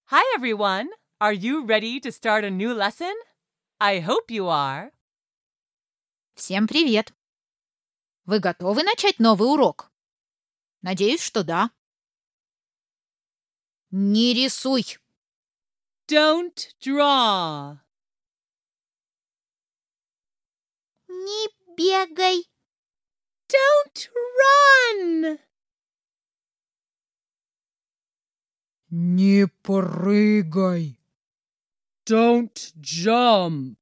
Hi, everyone. Are you ready to start a new lesson? I hope you are. Всем привет! Вы готовы начать новый урок? Надеюсь, что да. Не рисуй. Don't draw. Не бегай. Don't run. Не прыгай. Don't jump.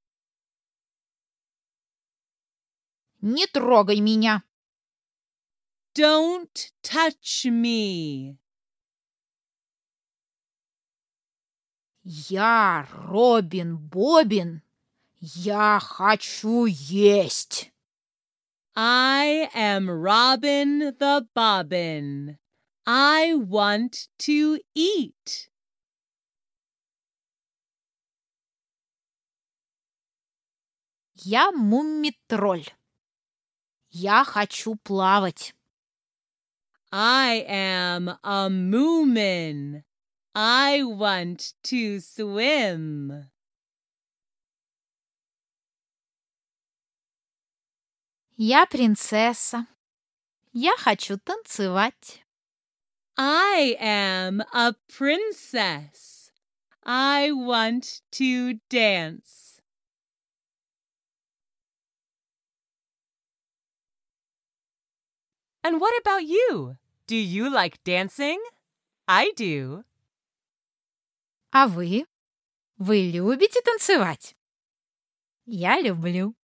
Не трогай меня. Don't touch me. Я Робин Бобин. Я хочу есть. I am Robin the Bobbin. I want to eat. Я Мумми-тролль. Я хочу плавать. I am a Moomin. I want to swim. Я принцесса. Я хочу танцевать. I am a princess. I want to dance. And what about you? Do you like dancing? I do. А вы? Вы любите танцевать? Я люблю.